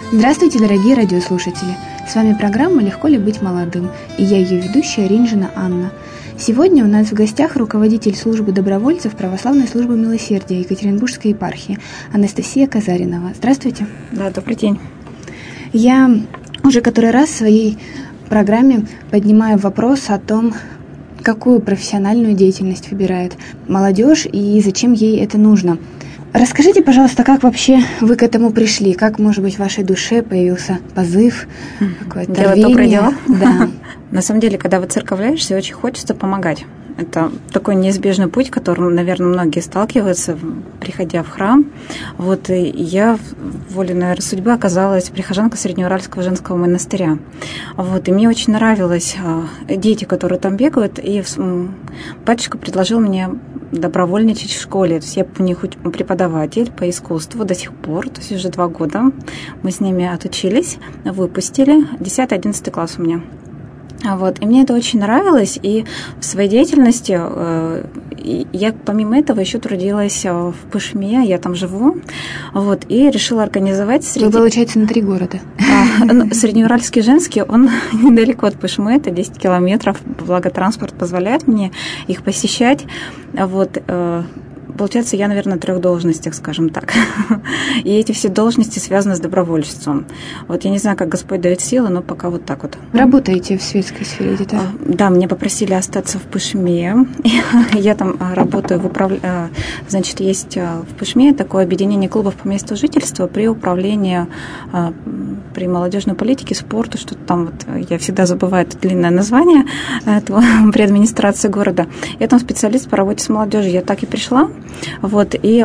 Здравствуйте, дорогие радиослушатели! С вами программа «Легко ли быть молодым?» и я ее ведущая Ринжина Анна. Сегодня у нас в гостях руководитель службы добровольцев Православной службы милосердия Екатеринбургской епархии Анастасия Казаринова. Здравствуйте! Да, добрый день! Я уже который раз в своей программе поднимаю вопрос о том, какую профессиональную деятельность выбирает молодежь и зачем ей это нужно. Расскажите, пожалуйста, как вообще вы к этому пришли? Как, может быть, в вашей душе появился позыв, какое-то делать добрые дела? Да. На самом деле, когда выцерковляешься, очень хочется помогать. Это такой неизбежный путь, которым, наверное, многие сталкиваются, приходя в храм. Вот, и я, волей, наверное, судьбы, оказалась прихожанкой Среднеуральского женского монастыря. Вот, и мне очень нравились дети, которые там бегают, и батюшка предложил мне добровольничать в школе. То есть я у них преподаватель по искусству до сих пор, то есть уже 2 года. Мы с ними отучились, выпустили, 10-11 класс у меня. Вот. И мне это очень нравилось, и в своей деятельности я помимо этого еще трудилась в Пышме, я там живу, вот, и решила организовать... Вы, получается, на 3 города. Среднеуральский женский, он недалеко от Пышмы, это 10 километров, благо транспорт позволяет мне их посещать, вот. Получается, я, наверное, на 3 должностях, скажем так. И эти все должности связаны с добровольчеством. Вот я не знаю, как Господь дает силы, но пока вот так вот. Работаете в светской сфере где-то? Да, мне попросили остаться в Пышме. Я там работаю Значит, есть в Пышме такое объединение клубов по месту жительства при управлении, при молодежной политике, спорту, что-то там вот, я всегда забываю это длинное название, при администрации города. Я там специалист по работе с молодежью. Я так и пришла. Вот, и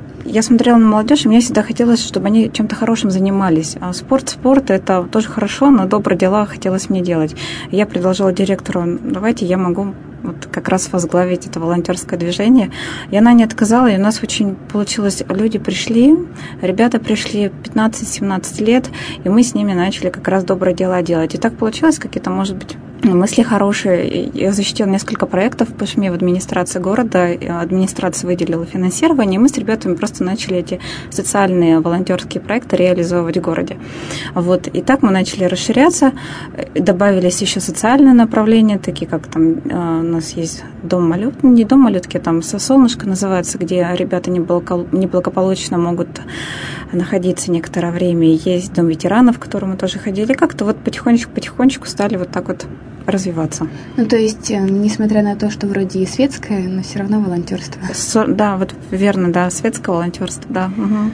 я смотрела на молодежь, и мне всегда хотелось, чтобы они чем-то хорошим занимались. А спорт, это тоже хорошо, но добрые дела хотелось мне делать. Я предложила директору, давайте я могу вот как раз возглавить это волонтерское движение. И она не отказала, и у нас очень получилось, люди пришли, ребята пришли 15-17 лет, и мы с ними начали как раз добрые дела делать. И так получилось, какие-то, может быть, мысли хорошие. Я защитила несколько проектов в Пышме в администрации города. Администрация выделила финансирование, и мы с ребятами просто начали эти социальные волонтерские проекты реализовывать в городе. Вот. И так мы начали расширяться. Добавились еще социальные направления, такие как там у нас есть дом малютки, не дом малютки, там «Солнышко» называется, где ребята неблагополучно могут находиться некоторое время. Есть дом ветеранов, в который мы тоже ходили. Как-то вот потихонечку стали вот так вот развиваться. Ну, то есть, несмотря на то, что вроде и светское, но все равно волонтерство. Да, вот верно, да, светское волонтерство, да. Угу.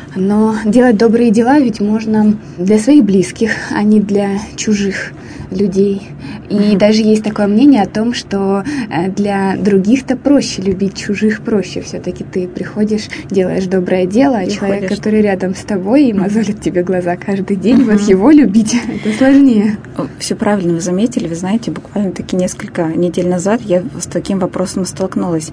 Но делать добрые дела ведь можно для своих близких, а не для чужих людей. И даже есть такое мнение о том, что для других-то проще любить чужих, проще. Все-таки ты приходишь, делаешь доброе дело, а человек, который рядом с тобой и мозолит тебе глаза каждый день, вот его любить, это сложнее. Все правильно вы заметили. Вы знаете, буквально таки несколько недель назад я с таким вопросом столкнулась.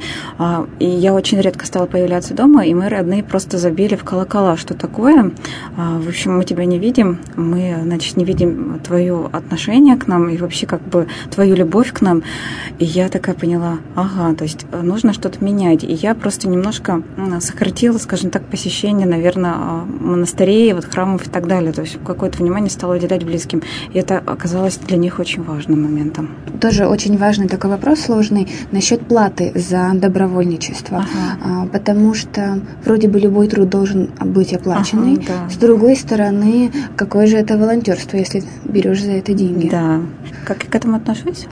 И я очень редко стала появляться дома, и мы родные просто забили в колокола. Что такое? В общем, мы тебя не видим, мы, значит, не видим твое отношение к нам и вообще как бы твою любовь к нам. И я такая поняла, то есть нужно что-то менять. И я просто немножко сократила, скажем так, посещение, наверное, монастырей, вот храмов и так далее. То есть какое-то внимание стала уделять близким. И это оказалось для них очень важным моментом. Тоже очень важный такой вопрос сложный насчет платы за добровольничество. Потому что вроде бы любой труд должен быть оплаченный. Да. С другой стороны, какое же это волонтерство, если берешь за это деньги? Да. Как я к этому отношусь?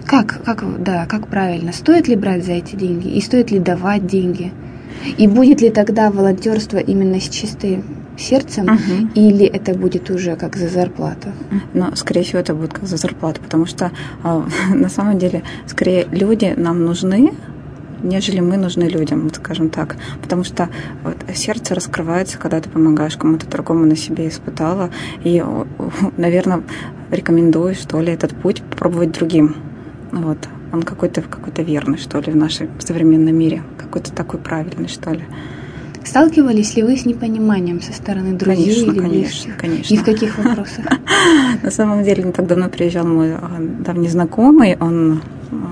Как правильно? Стоит ли брать за эти деньги? И стоит ли давать деньги? И будет ли тогда волонтерство именно с чистым сердцем, или это будет уже как за зарплату? Но, скорее всего, это будет как за зарплату, потому что на самом деле, скорее, люди нам нужны, нежели мы нужны людям, вот скажем так. Потому что вот, сердце раскрывается, когда ты помогаешь кому-то другому, на себе испытала. И, наверное, рекомендую, что ли, этот путь попробовать другим. Вот. Он какой-то верный, что ли, в нашем современном мире. Какой-то такой правильный, что ли. Сталкивались ли вы с непониманием со стороны друзей? Конечно. И в каких вопросах? На самом деле, не так давно приезжал мой давний знакомый, он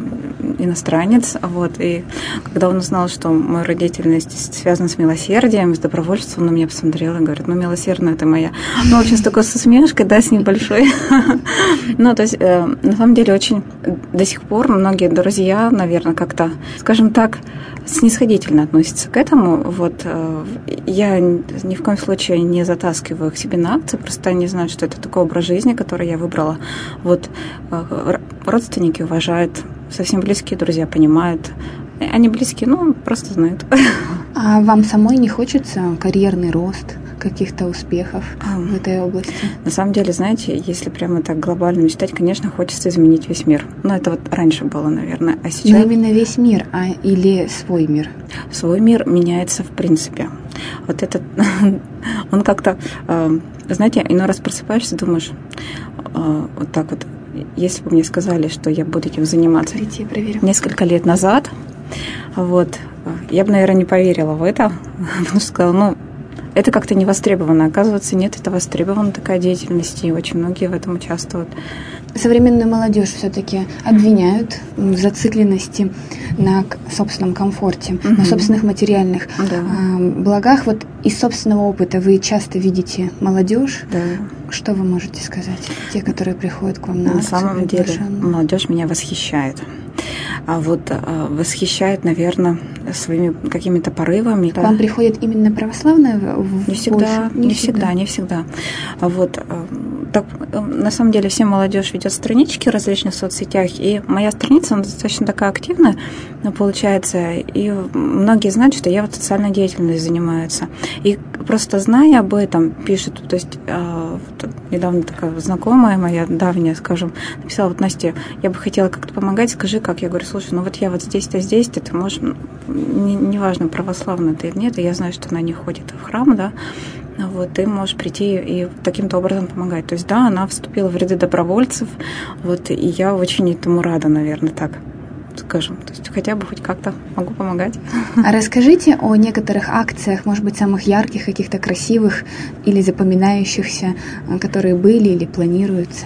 иностранец, вот, и когда он узнал, что моя деятельность связана с милосердием, с добровольством, он на меня посмотрел и говорит, милосердная ты моя. В общем, с такой усмешкой, с небольшой. Ну, то есть, на самом деле, очень до сих пор многие друзья, наверное, как-то, скажем так, снисходительно относятся к этому. Вот, я ни в коем случае не затаскиваю их себе на акции, просто они знают, что это такой образ жизни, который я выбрала. Вот, родственники уважают, совсем близкие друзья понимают. Они близкие, просто знают. А вам самой не хочется карьерный рост, каких-то успехов в этой области? На самом деле, знаете, если прямо так глобально мечтать, конечно, хочется изменить весь мир. Это вот раньше было, наверное. А сейчас... Но именно весь мир, или свой мир? Свой мир меняется в принципе. Вот этот, он как-то, знаете, иной раз просыпаешься, думаешь, вот так вот, если бы мне сказали, что я буду этим заниматься несколько лет назад, вот, я бы, наверное, не поверила в это, потому что сказала, это как-то не востребовано. Оказывается, нет, это востребована такая деятельность, и очень многие в этом участвуют. Современную молодежь все-таки обвиняют в зацикленности на собственном комфорте, на собственных материальных благах. Вот из собственного опыта вы часто видите молодежь. Да. Что вы можете сказать? Те, которые приходят к вам на акцию? На самом деле молодежь меня восхищает. Восхищает, наверное, своими какими-то порывами. К вам приходит именно православная? Не всегда. Так, на самом деле, вся молодежь ведет странички в различных соцсетях, и моя страница, она достаточно такая активная, получается, и многие знают, что я социальной деятельностью занимаюсь. И просто зная об этом, пишут, то есть недавно такая знакомая моя, давняя, скажем, написала, Настя, я бы хотела как-то помогать, скажи, как? Я говорю, слушай, я вот здесь-то, ты можешь, неважно, православная ты или нет, и я знаю, что она не ходит в храм, да, ты можешь прийти и таким-то образом помогать. То есть, она вступила в ряды добровольцев, и я очень этому рада, наверное, так скажем. То есть, хотя бы хоть как-то могу помогать. А расскажите о некоторых акциях, может быть, самых ярких, каких-то красивых или запоминающихся, которые были или планируются.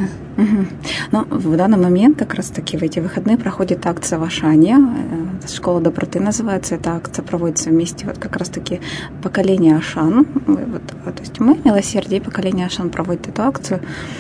В данный момент, как раз-таки в эти выходные, проходит акция в Ашане. Школа доброты называется. Эта акция проводится вместе как раз-таки поколение Ашан. То есть мы, милосердие, и поколение Ашан проводит эту акцию.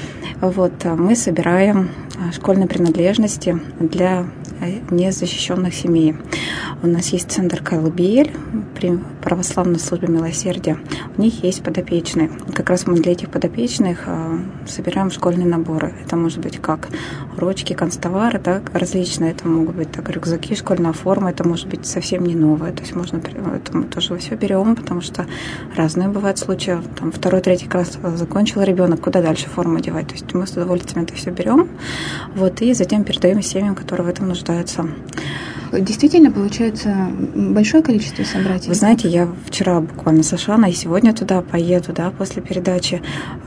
Мы собираем школьные принадлежности для незащищенных семей. У нас есть центр Кайлбиэль при православной службе милосердия. У них есть подопечные. Как раз мы для этих подопечных собираем школьные наборы. Это может быть как ручки, канцтовары, различные. Это могут быть рюкзаки, школьная форма. Это может быть совсем не новое. То есть это мы тоже все берем, потому что разные бывают случаи. 2-3 класс закончил ребенок, куда дальше форму одевать. То есть мы с удовольствием это все берем, и затем передаем семьям, которые в этом нуждаются. Действительно, получается большое количество собратьев? Вы знаете, я вчера буквально с Ашана, и сегодня туда поеду, после передачи.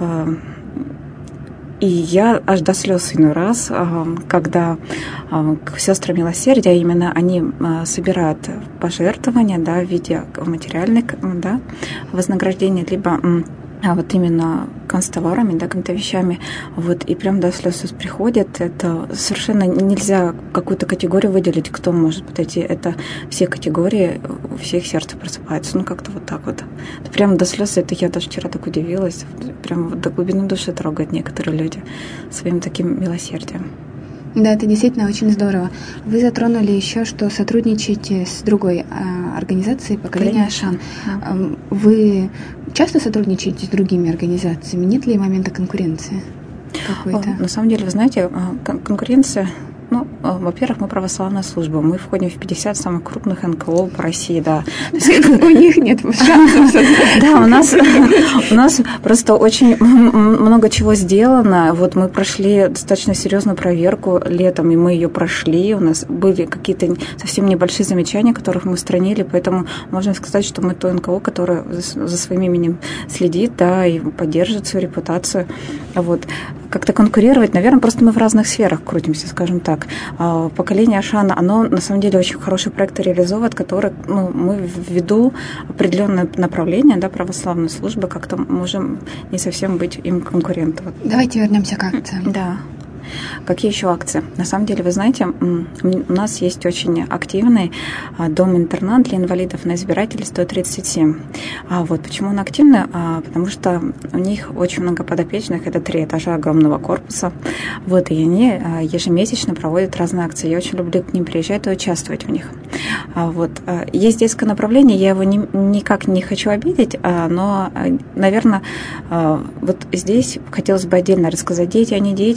И я аж до слез иной раз, когда сестры милосердия, именно они собирают пожертвования, в виде материальных, вознаграждения, либо именно канцтоварами, какими-то вещами, и прям до слез приходят. Это совершенно нельзя какую-то категорию выделить, кто может подойти. Это все категории, у всех сердце просыпается. Как-то так вот. Это прям до слез. Это я даже вчера так удивилась. Прям до глубины души трогают некоторые люди своим таким милосердием. Да, это действительно очень здорово. Вы затронули еще, что сотрудничаете с другой организацией «Поколение Ашан». Вы часто сотрудничаете с другими организациями? Нет ли момента конкуренции какой-то? На самом деле, вы знаете, конкуренция... во-первых, мы православная служба. Мы входим в 50 самых крупных НКО по России, да. У них нет шансов. Да, у нас просто очень много чего сделано. Мы прошли достаточно серьезную проверку летом, и мы ее прошли. У нас были какие-то совсем небольшие замечания, которых мы устранили, поэтому можно сказать, что мы то НКО, которое за своим именем следит, и поддерживает свою репутацию. Как-то конкурировать, наверное, просто мы в разных сферах крутимся, скажем так. Поколение Ашана, оно на самом деле очень хорошие проекты реализовывает, которые мы ввиду определенное направление, православной службы, как-то можем не совсем быть им конкурентом. Давайте вернемся к акциям. Да. Какие еще акции? На самом деле, вы знаете, у нас есть очень активный дом-интернат для инвалидов на Избирателей 137. Вот почему он активный? Потому что у них очень много подопечных, это 3 этажа огромного корпуса. Вот, и они ежемесячно проводят разные акции. Я очень люблю к ним приезжать и участвовать в них. Вот. Есть детское направление, я его никак не хочу обидеть, но, наверное, вот здесь хотелось бы отдельно рассказать. Дети,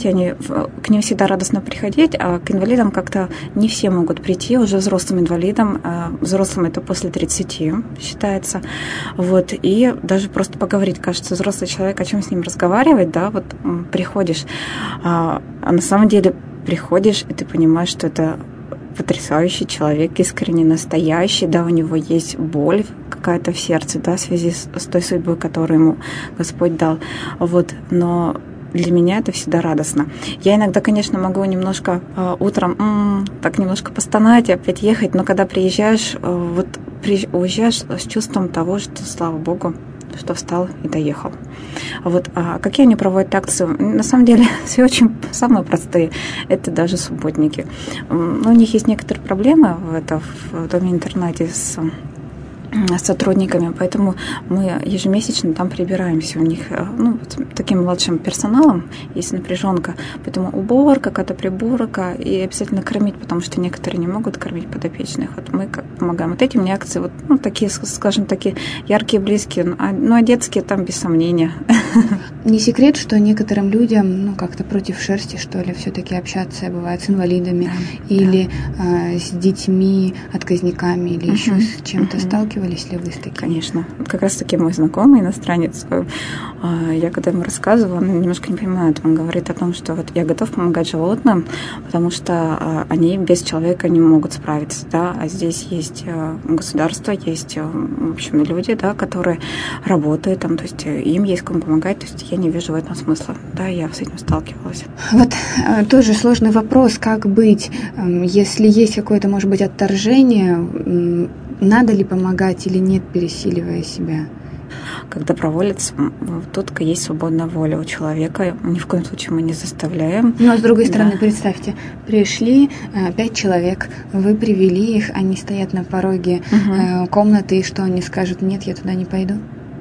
к ним всегда радостно приходить, а к инвалидам как-то не все могут прийти, уже взрослым инвалидам. Взрослым это после 30 считается. Вот. И даже просто поговорить, кажется, взрослый человек, о чем с ним разговаривать, да, вот приходишь, а на самом деле приходишь, и ты понимаешь, что это потрясающий человек, искренне настоящий, да, у него есть боль какая-то в сердце, да, в связи с той судьбой, которую ему Господь дал. Вот, но для меня это всегда радостно. Я иногда, конечно, могу немножко утром так немножко постонать и опять ехать, но когда приезжаешь, уезжаешь с чувством того, что, слава Богу, что встал и доехал. Вот. А какие они проводят акции? На самом деле, все очень самые простые. Это даже субботники. Но у них есть некоторые проблемы в доме-интернате с сотрудниками, поэтому мы ежемесячно там прибираемся. У них, таким младшим персоналом есть напряженка, поэтому уборка, какая-то приборка и обязательно кормить, потому что некоторые не могут кормить подопечных. Вот мы как помогаем. Вот эти мне акции, такие, скажем, такие яркие, близкие, а детские там без сомнения. Не секрет, что некоторым людям, как-то против шерсти, что ли, все-таки общаться бывает с инвалидами или с детьми, отказниками или еще с чем-то сталкиваются. Ли вы с таким? Конечно. Вот как раз-таки мой знакомый иностранец, я когда ему рассказывала, он немножко не понимает, он говорит о том, что вот я готов помогать животным, потому что они без человека не могут справиться, да, а здесь есть государство, есть, в общем, люди, да, которые работают там, то есть им есть кому помогать, то есть я не вижу в этом смысла, да, я с этим сталкивалась. Вот тоже сложный вопрос, как быть, если есть какое-то, может быть, отторжение, надо ли помогать или нет, пересиливая себя? Когда проводится, тут есть свободная воля у человека. Ни в коем случае мы не заставляем. Но, с другой стороны, представьте, пришли 5 человек, вы привели их, они стоят на пороге комнаты, и что они скажут? Нет, я туда не пойду.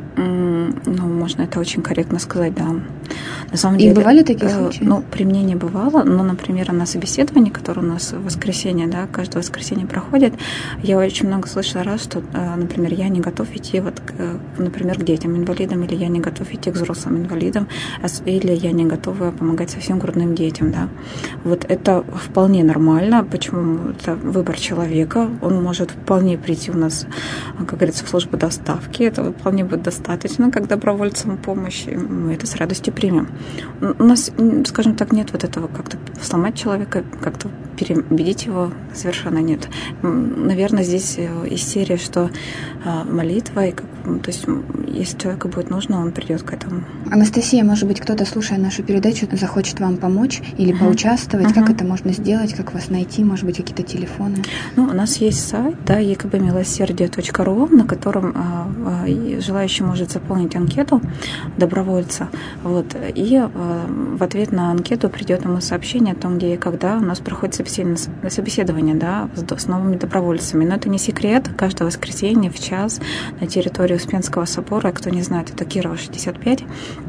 Можно это очень корректно сказать, да. На самом деле, бывали такие случаи? При мне не бывало, но, например, на собеседовании, которое у нас в воскресенье, да, каждое воскресенье проходит, я очень много слышала раз, что, например, я не готов идти, например, к детям-инвалидам, или я не готов идти к взрослым инвалидам, или я не готова помогать совсем грудным детям, да. Вот это вполне нормально. Почему? Это выбор человека. Он может вполне прийти у нас, как говорится, в службу доставки. Это вполне будет достаточно, как добровольцам помощи. Мы это с радостью примем. У нас, скажем так, нет вот этого как-то сломать человека, как-то переубедить его, совершенно нет. Наверное, здесь из серии, что молитва, то есть если человеку будет нужно, он придет к этому. Анастасия, может быть, кто-то, слушая нашу передачу, захочет вам помочь или поучаствовать? Как это можно сделать? Как вас найти? Может быть, какие-то телефоны? У нас есть сайт, да, ekbmiloserdие.ru, на котором желающий может заполнить анкету добровольца. Вот, и в ответ на анкету придет ему сообщение о том, где и когда у нас проходит собеседование, да, с новыми добровольцами. Но это не секрет. Каждое воскресенье в час на территории Успенского собора, кто не знает, это Кирова, 65,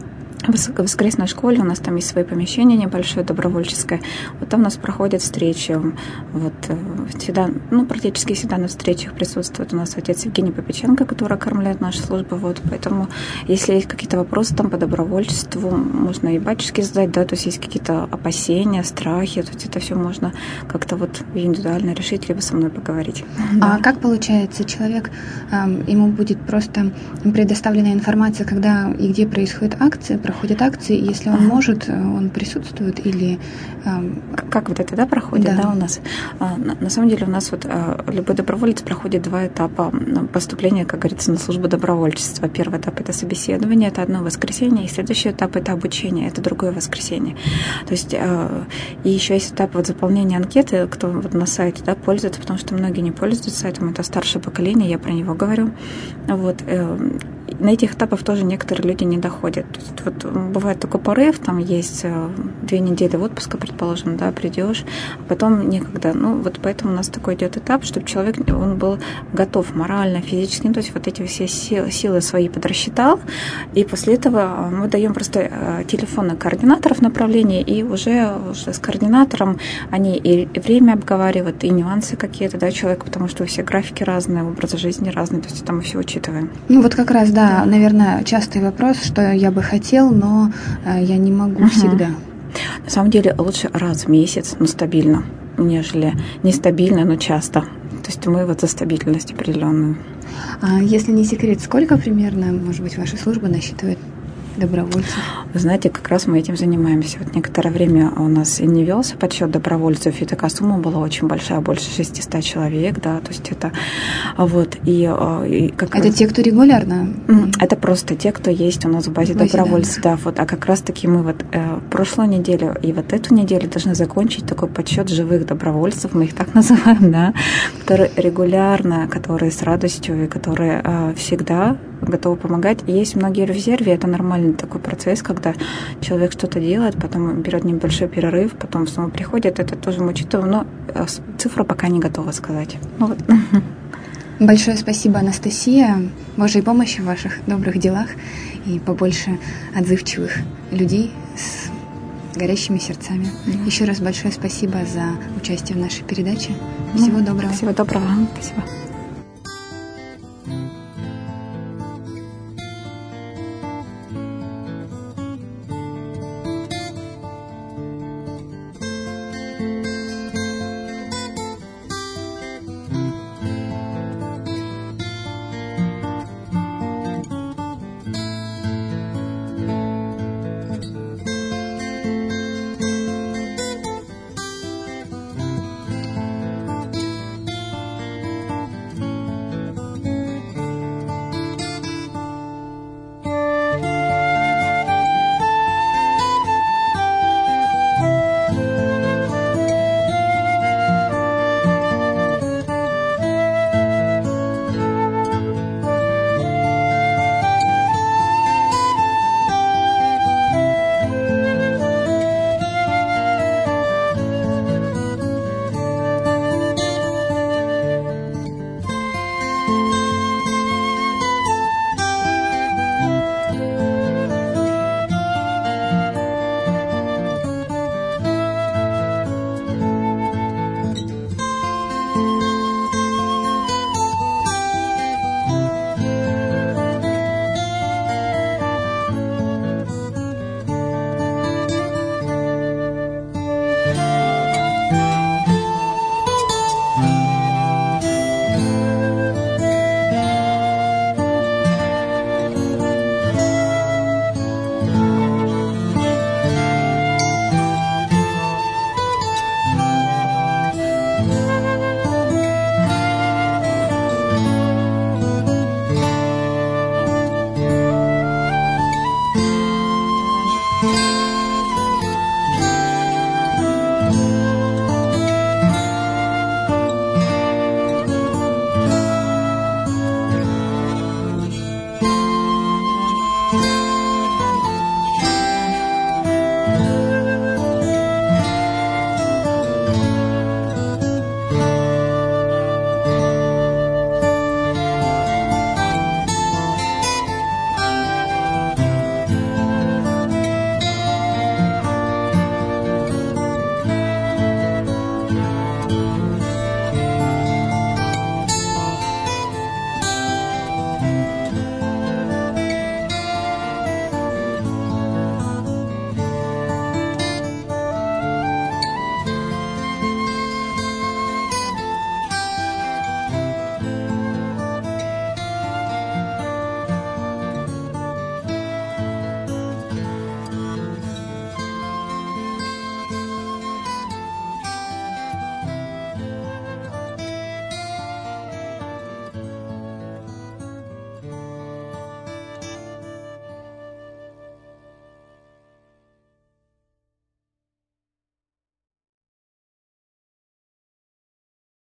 в воскресной школе у нас там есть свои помещения небольшое, добровольческое. Вот там у нас проходят встречи. Вот всегда, практически всегда на встречах присутствует у нас отец Евгений Попеченко, который окормляет нашу службу. Вот, поэтому, если есть какие-то вопросы там по добровольчеству, можно и батюшке задать, да, то есть какие-то опасения, страхи, то есть это все можно как-то индивидуально решить, либо со мной поговорить. А как получается, человек, ему будет просто предоставлена информация, когда и где происходят проходят акции, если он может, он присутствует или... Как это, да, проходит, да, у нас? На самом деле у нас любой доброволец проходит 2 этапа поступления, как говорится, на службу добровольчества. Первый этап – это собеседование, это одно воскресенье, и следующий этап – это обучение, это другое воскресенье. То есть и еще есть этап заполнения анкеты, кто на сайте, да, пользуется, потому что многие не пользуются сайтом, это старшее поколение, я про него говорю. Вот. на этих этапах тоже некоторые люди не доходят. То есть вот бывает такой порыв, там есть 2 недели отпуска, предположим, да, придешь, а потом некогда. Ну, вот поэтому у нас такой идет этап, чтобы человек, он был готов морально, физически, то есть вот эти все силы свои подрасчитал, и после этого мы даем просто телефоны координаторов направления, и уже с координатором они и время обговаривают, и нюансы какие-то, да, человека, потому что все графики разные, образы жизни разные, то есть это мы все учитываем. Ну вот как раз, да, наверное, частый вопрос, что я бы хотел, но я не могу всегда. На самом деле лучше раз в месяц, но стабильно, нежели нестабильно, но часто. То есть мы вот за стабильность определенную. А если не секрет, сколько примерно, может быть, ваша служба насчитывает добровольцев? Вы знаете, как раз мы этим занимаемся. Вот некоторое время у нас и не велся подсчет добровольцев, и такая сумма была очень большая, больше 600 человек, да, то есть это вот, и как это раз... те, кто регулярно? Это просто те, кто есть у нас в базе добровольцев, да, вот, а как раз-таки мы вот прошлую неделю и вот эту неделю должны закончить такой подсчет живых добровольцев, мы их так называем, да, которые регулярно, которые с радостью и которые всегда готовы помогать. И есть многие в резерве, это нормальный такой процесс, когда человек что-то делает, потом берет небольшой перерыв, потом снова приходит, это тоже мы учитываем, но цифру пока не готова сказать. Ну, вот. Большое спасибо, Анастасия, Божьей помощи в ваших добрых делах и побольше отзывчивых людей с горящими сердцами. Еще раз большое спасибо за участие в нашей передаче. Всего доброго. Всего доброго. Спасибо.